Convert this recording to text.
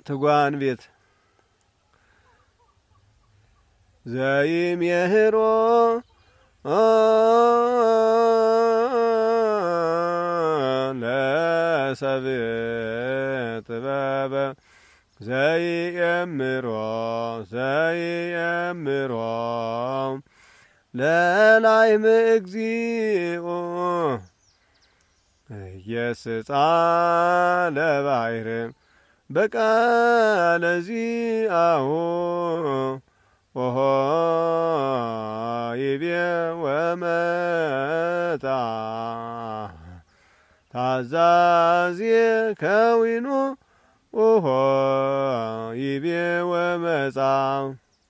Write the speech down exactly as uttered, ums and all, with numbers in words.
ትጓን ቤት ዘይም የህሮ ለሰብእ ጥበበ ዘይእምሮ ዘይእምሮ ለላይም እግዚኦ ኢየስጻ ለባሕር በቃለ ዚአሁ ኦሆ ይቤ ወመጣ ታዛዜ ከዊኑ ኦሆ ይቤ ወመጻ